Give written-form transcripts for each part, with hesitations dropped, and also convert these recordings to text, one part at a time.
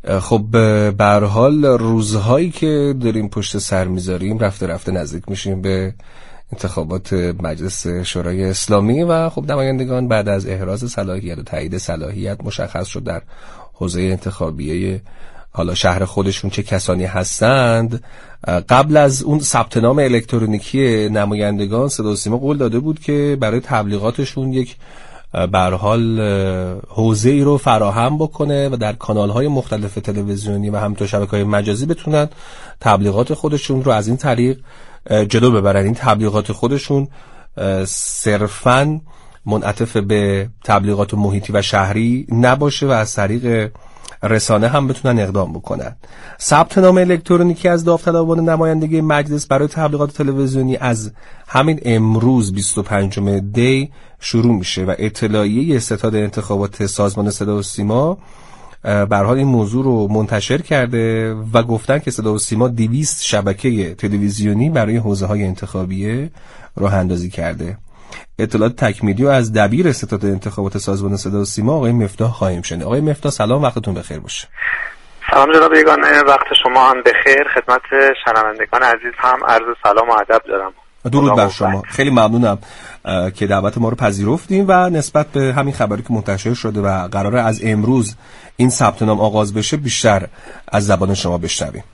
خب به هر حال روزهایی که داریم پشت سر میذاریم رفته نزدیک میشیم به انتخابات مجلس شورای اسلامی و خب نمایندگان بعد از احراز صلاحیت و تایید صلاحیت مشخص شد در حوزه انتخابیه حالا شهر خودشون چه کسانی هستند. قبل از اون ثبت نام الکترونیکی نمایندگان صدا و سیما قول داده بود که برای تبلیغاتشون یک به هر حال حوزه‌ای رو فراهم بکنه و در کانال‌های مختلف تلویزیونی و همینطور شبکه‌های مجازی بتونن تبلیغات خودشون رو از این طریق جلو ببرن. این تبلیغات خودشون صرفاً منعطف به تبلیغات محیطی و شهری نباشه و از طریق رسانه هم بتونن اقدام بکنن. ثبت نام الکترونیکی از داوطلبان نمایندگی مجلس برای تبلیغات تلویزیونی از همین امروز 25 دی شروع میشه و اطلاعیه ستاد انتخابات سازمان صدا و سیما به هر حال این موضوع رو منتشر کرده و گفتن که صدا و سیما 200 شبکه تلویزیونی برای حوزه‌های انتخابیه راه اندازی کرده. اطلاعات تکمیلی و از دبیر ستاد انتخابات سازمان صدا و سیما آقای مفتاح خواهیم شنید. آقای مفتاح سلام، وقتتون بخیر باشه. سلام جناب یگانه، وقت شما هم بخیر. خدمت شنوندگان عزیز هم عرض سلام و ادب دارم. درود بر شما. خیلی ممنونم که دعوت ما رو پذیرفتیم و نسبت به همین خبری که منتشر شده و قراره از امروز این ثبت نام آغاز بشه بیشتر از زبان شما بشنویم.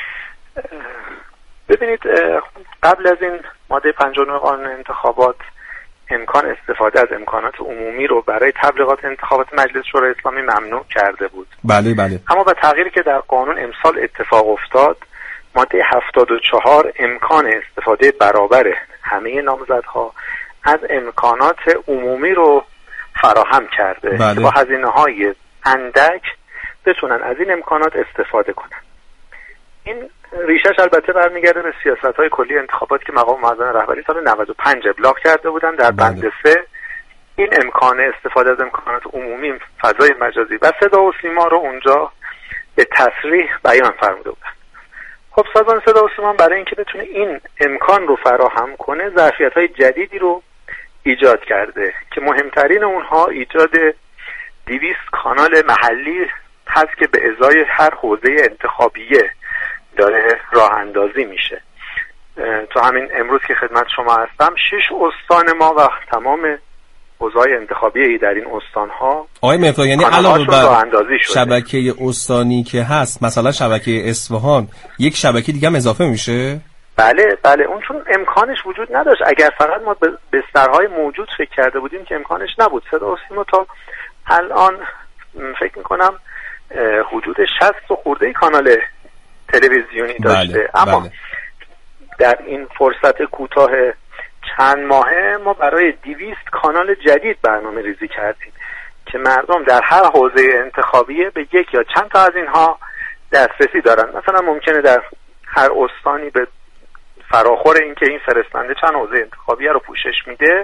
ببینید، قبل از این ماده 59 قانون انتخابات امکان استفاده از امکانات عمومی رو برای تبلیغات انتخابات مجلس شورای اسلامی ممنوع کرده بود. بله. اما با تغییری که در قانون امسال اتفاق افتاد، ماده 74 امکان استفاده برابر همه نامزدها از امکانات عمومی رو فراهم کرده که با هزینه‌های اندک بتونن از این امکانات استفاده کنن. این ریشش البته برمیگرده به سیاست‌های کلی انتخابات که مقام معظم رهبری سال 95 ابلاغ کرده بودن. در بند 3 این امکان استفاده از امکانات عمومی فضای مجازی و صدا و سیما رو اونجا به تصریح بیان فرموده بودن. خب سازمان صدا و سیما برای اینکه بتونه این امکان رو فراهم کنه ظرفیت‌های جدیدی رو ایجاد کرده که مهمترین اونها ایجاد 200 کانال محلی هست که به ازای هر حوزه انتخابیه داره راه اندازی میشه. تو همین امروز که خدمت شما هستم 6 استان ما و تمام حوزه‌های انتخابی در این استان‌ها آقای مفتاح، یعنی علاوه بر شبکه استانی که هست مثلا شبکه اصفهان یک شبکه دیگه هم اضافه میشه؟ بله اون چون امکانش وجود نداشت. اگر فقط ما به بسترهای موجود فکر کرده بودیم که امکانش نبود. صدا و سیما تا الان فکر می‌کنم حدود 60 خورده کانال تلویزیونی داشته. اما در این فرصت کوتاه چند ماهه ما برای 200 کانال جدید برنامه ریزی کردیم که مردم در هر حوزه انتخابیه به یک یا چند تا از اینها دسترسی دارن. مثلا ممکنه در هر استانی به فراخور این که این فرستنده چند حوزه انتخابیه رو پوشش میده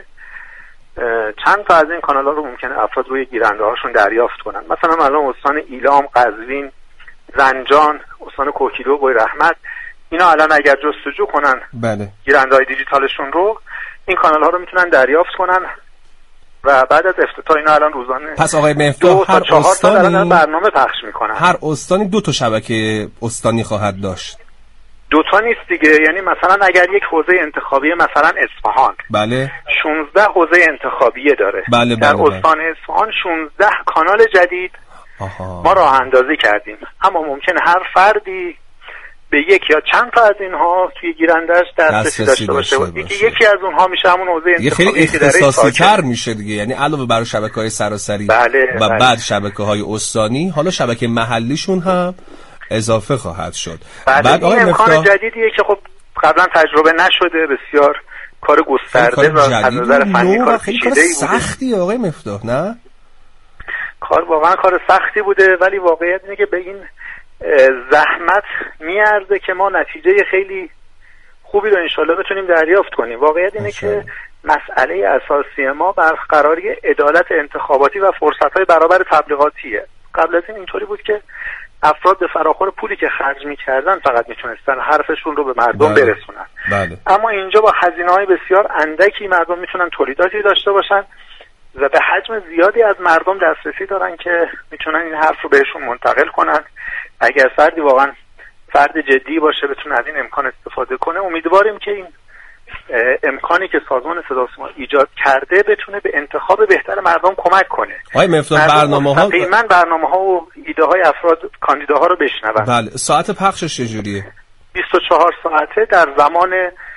چند تا از این کانال‌ها رو ممکنه افراد روی گیرنده هاشون دریافت کنن. مثلا الان استان ایلام، قزوین، زنجان، استان کوکیلو، بوی رحمت، اینا الان اگر جستجو کنن گیرنده‌های دیجیتالشون رو این کانال‌ها رو میتونن دریافت کنن و بعد از افتتاح اینا الان روزانه پس آقای مفتاح هر استانی برنامه پخش میکنن. هر استانی 2 تا شبکه استانی خواهد داشت. 2 تا نیست دیگه، یعنی مثلا اگر یک حوزه انتخابی مثلا اصفهان 16 حوزه انتخابیه داره. در استان اصفهان 16 کانال جدید ما راه اندازی کردیم. اما ممکنه هر فردی به یک یا چند تا از اینها توی گیرنده‌اش دسترسی داشته باشه. یکی از اونها میشه همون حوزه انتخابی خیلی اختصاصی تر میشه دیگه، یعنی علاوه بر شبکه‌های سراسری و بعد شبکه‌های استانی حالا شبکه محلیشون هم اضافه خواهد شد. بعد این امکان جدیدیه که خب قبلا تجربه نشده، بسیار کار گسترده و از نظر فنی کار پیچیده‌ای بوده. سختی آقای مفتاح، نه؟ کار واقعا کار سختی بوده، ولی واقعیت اینه که به این زحمت میارزه که ما نتیجه خیلی خوبی رو انشالله بتونیم دریافت کنیم. واقعیت اینه که مسئله اساسی ما برقراری عدالت انتخاباتی و فرصت‌های برابر تبلیغاتیه. قبل از این اینطوری بود که افراد به فراخور پولی که خرج می‌کردن فقط میتونستن حرفشون رو به مردم برسونن. اما اینجا با هزینه‌های بسیار اندکی مردم میتونن تولیداتی داشته باشن و به حجم زیادی از مردم دسترسی دارن که میتونن این حرف رو بهشون منتقل کنن. اگر فردی واقعا فرد جدی باشه بتونه از این امکان استفاده کنه. امیدواریم که این امکانی که سازمان صدا و سیما ایجاد کرده بتونه به انتخاب بهتر مردم کمک کنه. آقای مفتاح برنامه‌ها و ایده‌های افراد کاندیداها رو بشنون. بله، ساعت پخشش چجوریه؟ 24 ساعته در زمان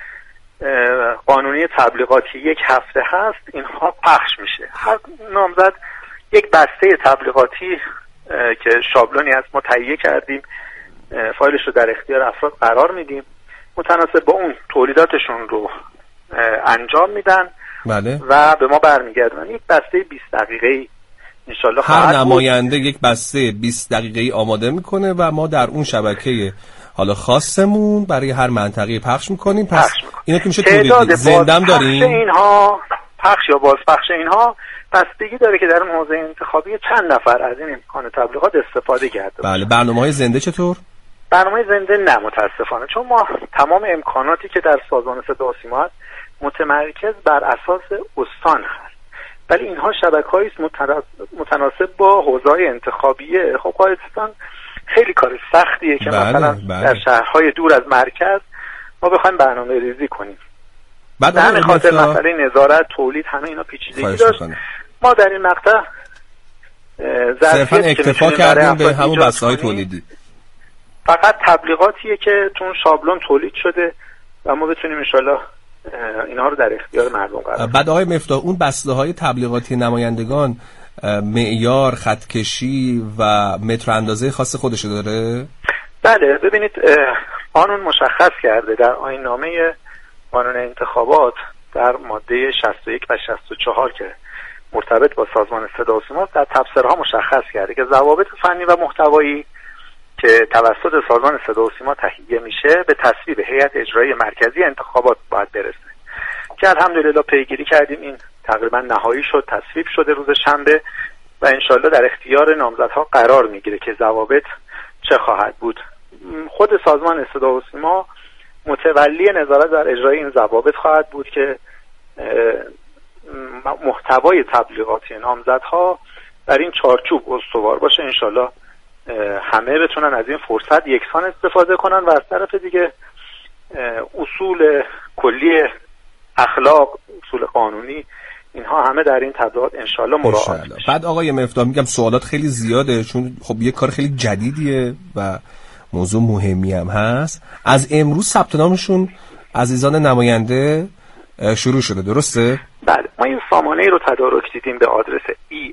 قانونی تبلیغاتی 1 هفته هست اینها پخش میشه. هر نامزد یک بسته تبلیغاتی که شابلونی از ما تهیه کردیم، فایلش رو در اختیار افراد قرار میدیم، متناسب با اون تولیداتشون رو انجام میدن. بله. و به ما برمیگردن. یک بسته 20 دقیقه‌ای انشالله هر نماینده یک بسته 20 دقیقه‌ای آماده میکنه و ما در اون شبکه حالا خاصمون برای هر منطقه پخش میکنیم. پس اینا که میشه تولید زندم داریم. اینها پخش یا بازپخش اینها بستگی داره که در حوزه انتخابی چند نفر از این امکان تبلیغات استفاده کرده. بله. برنامه‌های زنده چطور؟ برنامه زنده نه متاسفانه، چون ما تمام امکاناتی که در سازمان صدا و سیما هست متمرکز بر اساس استان هست، ولی اینها شبکه‌ای است متناسب با حوزه‌های انتخابیه. خب قاعدتاً خیلی کار سختیه که مثلا در شهرهای دور از مرکز ما بخوایم برنامه ریزی کنیم. در خاطر مسئله نظارت، تولید، همه اینا پیچیدگی داشت. ما در این مقطع صرفاً اکتفا کردیم به همون بسته‌های تولیدی. فقط تبلیغاتیه که تو شابلون تولید شده و ما بتونیم انشالله اینها رو در اختیار مردم قرار بدیم. بعد آقای مفتاح، اون بسته‌های تبلیغاتی نمایندگان معیار، خطکشی و متر اندازه خاص خودش داره؟ بله، ببینید قانون مشخص کرده در آیین‌نامه قانون انتخابات در ماده 61 و 64 که مرتبط با سازمان صدا و سیما در تبصره‌ها مشخص کرده که ضوابط فنی و محتوایی که توسط سازمان صدا و سیما تهیه میشه به تصویب هیئت اجرایی مرکزی انتخابات باید برسه، که الحمدلله پیگیری کردیم. این تقریبا نهایی شد، تصویب شده روز شنبه و انشالله در اختیار نامزدها قرار میگیره که ضوابط چه خواهد بود. خود سازمان صدا و سیما متولی نظارت در اجرای این ضوابط خواهد بود که محتوای تبلیغاتی نامزدها در این چارچوب استوار باشه. انشالله همه بتونن از این فرصت یکسان استفاده کنن و از طرف دیگه اصول کلی اخلاق، اصول قانونی، اینها همه در این تبلیغات انشالله مراعات بشه. بعد آقای مفتاح، میگم سوالات خیلی زیاده چون خب یه کار خیلی جدیدیه و موضوع مهمی هم هست. از امروز ثبت نامشون عزیزان نماینده شروع شده، درسته؟ بله، ما این سامانه رو تدارک دیدیم به آدرس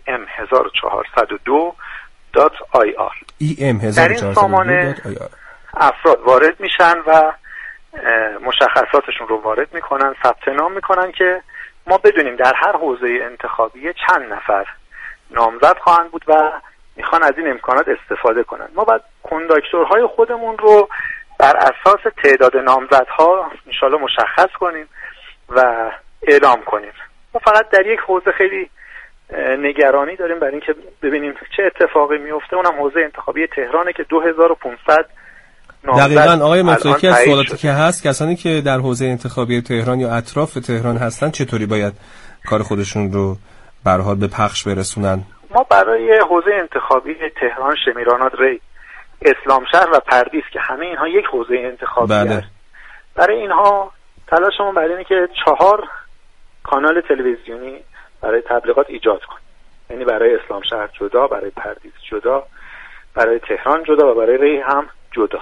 em1402.ir. در این سامانه افراد وارد میشن و مشخصاتشون رو وارد میکنن، ثبت نام میکنن که ما بدونیم در هر حوزه انتخابی چند نفر نامزد خواهند بود و میخوان از این امکانات استفاده کنن. ما باید کنداکتورهای خودمون رو بر اساس تعداد نامزدها انشالله مشخص کنیم و اعلام کنیم. ما فقط در یک حوزه خیلی نگرانی داریم برای اینکه ببینیم چه اتفاقی میفته، اونم حوزه انتخابی تهرانه که 2500 دقیقاً آقای مفتاح، از سوالاتی که هست کسانی که در حوزه انتخابی تهران یا اطراف تهران هستن چطوری باید کار خودشون رو به هر حال به پخش برسونن؟ ما برای حوزه انتخابی تهران، شمیرانات، ری، اسلامشهر و پردیس که همه اینها یک حوزه انتخابی است، برای اینها تلاشمون برای اینه که 4 کانال تلویزیونی برای تبلیغات ایجاد کنیم. یعنی برای اسلامشهر جدا، برای پردیس جدا، برای تهران جدا و برای ری هم جدا.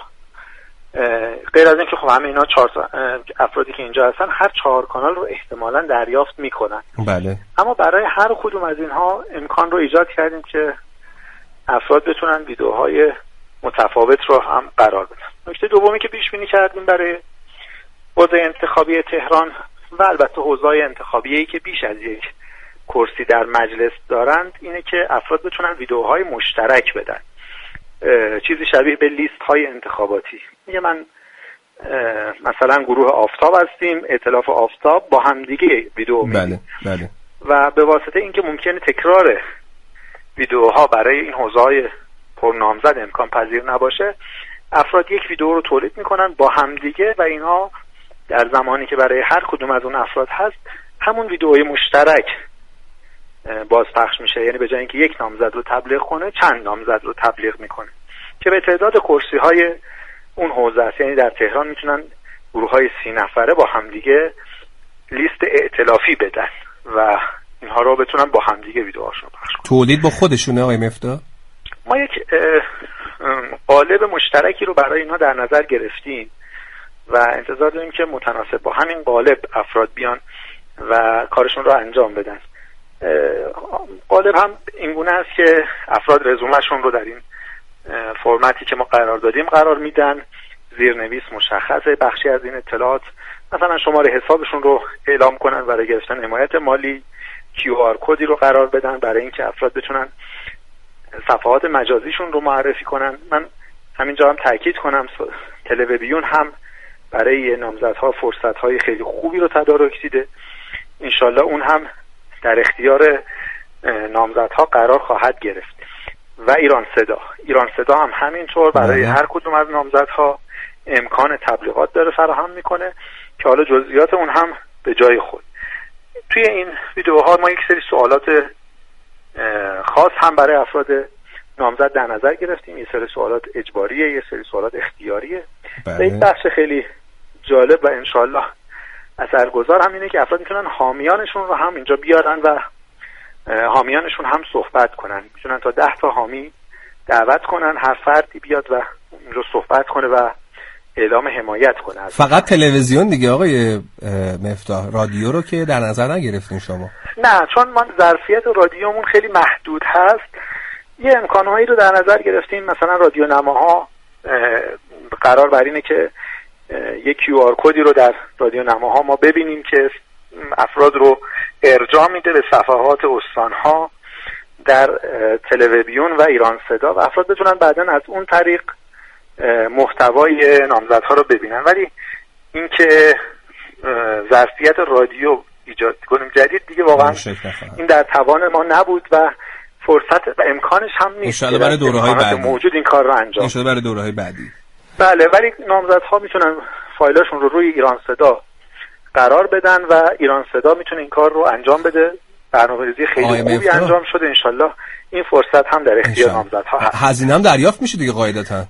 غیر از این که خب همه اینا 4 افرادی که اینجا هستن هر 4 کانال رو احتمالاً دریافت میکنن. بله. اما برای هر کدوم از اینها امکان رو ایجاد کردیم که افراد بتونن ویدیوهای متفاوت رو هم قرار بدن. نکته دومی که پیش بینی کردیم برای حوزه انتخابی تهران و البته حوزه‌های انتخابیه‌ای که بیش از یک کرسی در مجلس دارند اینه که افراد بتونن ویدیوهای مشترک بدن، چیزی شبیه به لیست های انتخاباتی. میگه من مثلا گروه آفتاب هستیم، ائتلاف آفتاب، با همدیگه ویدیو میدیم. بله. و به واسطه اینکه ممکنه تکرار ویدیوها برای این حوزه‌های پرنامزد امکان پذیر نباشه، افراد یک ویدیو رو تولید میکنن با همدیگه و اینها در زمانی که برای هر کدوم از اون افراد هست همون ویدیوهای مشترک بازپخش میشه. یعنی به جای اینکه یک نامزد رو تبلیغ کنه چند نامزد رو تبلیغ میکنه که به تعداد کرسی‌های اون حوزه است. یعنی در تهران میتونن گروه‌های 30 نفره با همدیگه لیست ائتلافی بدن و اینها رو بتونن با همدیگه ویدیوهاشون پخش کنن. تولید با خودشونه آقای مفتاح؟ ما یک قالب مشترکی رو برای اینها در نظر گرفتیم و انتظار داریم که متناسب با همین قالب افراد بیان و کارشون رو انجام بدن. قالب هم اینگونه است که افراد رزومهشون رو در این فرمتی که ما قرار دادیم قرار میدن، زیرنویس مشخصه، بخشی از این اطلاعات مثلا شماره حسابشون رو اعلام کنن برای گرفتن حمایت مالی، QR کدی رو قرار بدن برای اینکه افراد بتونن صفحات مجازیشون رو معرفی کنن. من همینجا هم تاکید کنم تلویزیون هم برای نامزدها فرصت‌های خیلی خوبی رو تدارک دیده. انشالله اون هم در اختیار نامزدها قرار خواهد گرفت و ایران صدا هم همینطور برای هر کدوم از نامزدها امکان تبلیغات داره فراهم میکنه که حالا جزئیات اون هم به جای خود. توی این ویدیوها ما یک سری سوالات خاص هم برای افراد نامزد در نظر گرفتیم. یه سری سوالات اجباریه، یه سری سوالات اختیاریه. یک بخش خیلی جالب و انشالله اثرگذار هم اینه که افراد میتونن حامیانشون رو هم اینجا بیارن و حامیانشون هم صحبت کنن. میتونن تا 10 تا حامی دعوت کنن، هر فردی بیاد و اینجا صحبت کنه و اعلام حمایت کنه. فقط تلویزیون دیگه آقای مفتاح، رادیو رو که در نظر نگرفتین شما؟ نه، چون ما ظرفیت رادیومون خیلی محدود هست. یه امکانهایی رو در نظر گرفتیم، مثلا رادیو نماها قرار بر اینه که یک QR کدی رو در رادیو نماها ما ببینیم که افراد رو ارجاع میده به صفحات استانها در تلویزیون و ایران صدا و افراد بتونن بعداً از اون طریق محتوای نامزدها رو ببینن. ولی اینکه ظرفیت رادیو ایجاد کنیم جدید دیگه واقعا این در توان ما نبود و فرصت و امکانش هم نیست. ان برای دوره‌های بعدی موجود این کار رو انجام ان برای دوره‌های بعدی. بله، ولی نامزدها میتونن فایلاشون رو روی ایران صدا قرار بدن و ایران صدا میتونه این کار رو انجام بده. برنامه‌ریزی خیلی خوبی انجام شده. انشالله این فرصت هم در اختیار نامزدها هست. هزینه هم دریافت میشه دیگه قاعدتاً.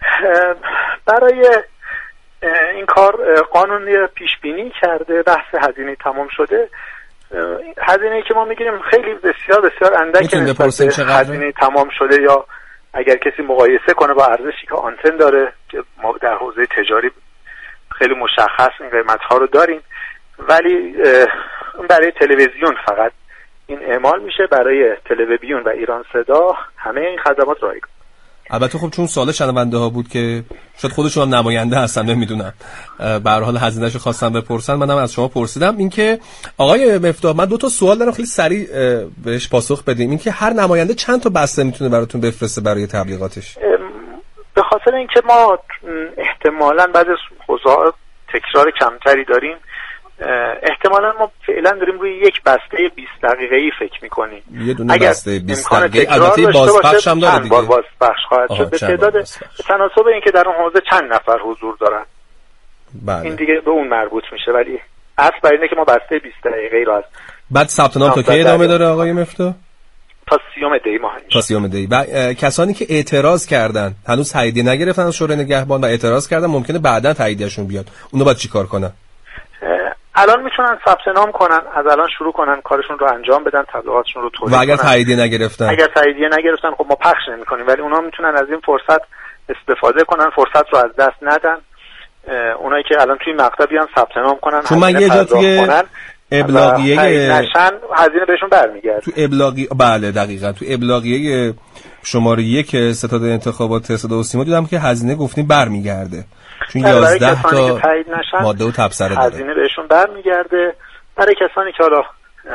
برای این کار قانونی پیش بینی کرده، بحث هزینه تمام شده. هزینه‌ای که ما میگیریم خیلی بسیار بسیار اندک هزینه تمام شده، یا اگر کسی مقایسه کنه با ارزشی که آنتن داره که ما در حوزه تجاری خیلی مشخص این قیمت‌ها رو داریم، ولی برای تلویزیون فقط این اعمال میشه. برای تلویزیون و ایران صدا همه این خدمات رایگان. البته خب چون سوال شنونده ها بود که شاید خودشون هم نماینده هستن، نمیدونم، به هر حال هزینه‌شو خواستم بپرسن، منم از شما پرسیدم. اینکه آقای مفتاح من 2 تا سوال دارم خیلی سریع بهش پاسخ بدیم. اینکه هر نماینده چند تا بسته میتونه براتون بفرسته برای تبلیغاتش؟ به خاطر اینکه ما احتمالاً بعد از حوزه‌ها تکرار کمتری داریم، احتمالاً ما فعلا داریم روی یک بسته 20 دقیقه‌ای فکر می‌کنیم. یه دونه بسته 20 دقیقه‌ای البته بازپخش هم داره دیگه. بازپخش خواهد شد به تعداد تناسب اینکه در اون حوزه چند نفر حضور دارن. بله. این دیگه به اون مربوط میشه، ولی اصل بر اینه که ما بسته 20 دقیقه‌ای رو از بعد ثبت نام تا کی ادامه داره آقای مفتاح؟ تا 30 دی ماه. تا 30 دی. و کسانی که اعتراض کردن هنوز تاییدیه نگرفتن از شورای نگهبان و اعتراض کردن، ممکنه بعداً تاییدیه‌شون بیاد. اونا باید چیکار کنن؟ الان میتونن ثبت نام کنن، از الان شروع کنن کارشون رو انجام بدن، تبلیغاتشون رو تولید کنن. و اگر تاییدیه نگرفتن خب ما پخش نمی‌کنیم، ولی اونا میتونن از این فرصت استفاده کنن، فرصت رو از دست ندن. اونایی که الان توی مقطع بیان ثبت نام کنن، چون من یه جا توی ابلاغیه نشن هزینه بهشون برمیگرده. تو ابلاغیه، بله دقیقاً، تو ابلاغیه شماره 1 ستاد انتخابات صدا و سیما دیدم که هزینه گفتیم برمیگرده، چون 11 تا ماده و تبصره داره، هزینه بهشون برمیگرده. برای کسانی که حالا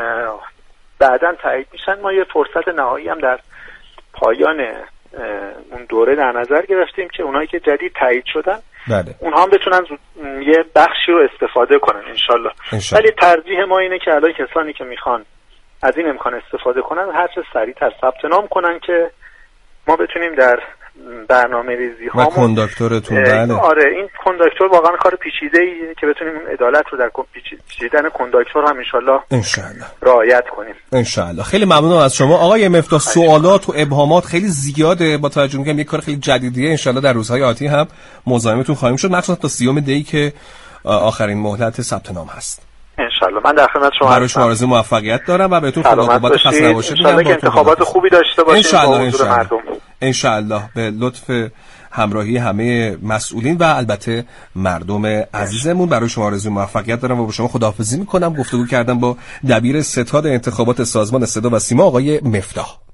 بعداً تایید میشن، ما یه فرصت نهایی هم در پایان اون دوره در نظر گرفتیم که اونایی که جدید تایید شدن، بله، اونها هم بتونن یه بخشی رو استفاده کنن انشالله. ولی ترجیح ما اینه که الان کسانی که میخوان از این امکان استفاده کنن هر چه سریعتر ثبت نام کنن که ما بتونیم در برنامه‌ریزی ها و کنداکتورتون. بله. آره این کنداکتور واقعا کار پیچیده‌ایه که بتونیم اون عدالت رو در پیچیدن کنداکتور هم ان شاءالله رعایت کنیم ان شاءالله. خیلی ممنونم از شما آقای مفتاح. سوالات و ابهامات خیلی زیاده، با توجه می‌کنم یک کار خیلی جدیدیه. ان شاءالله در روزهای آتی هم مزاحمتون خواهیم شد، مخصوصا تا 30 دی که آخرین مهلت ثبت نام هست. ان شاءالله. من در خدمت شما برای شما آرزوی موفقیت دارم و بهتون خداوند خسته نباشید میگم. ان انتخابات خوبی داشته باشید با حضور مردم. ان شاءالله به لطف همراهی همه مسئولین و البته مردم عزیزمون. برای شما آرزوی موفقیت دارم و با شما خداحافظی میکنم. گفتگو کردم با دبیر ستاد انتخابات سازمان صدا و سیما آقای مفتاح.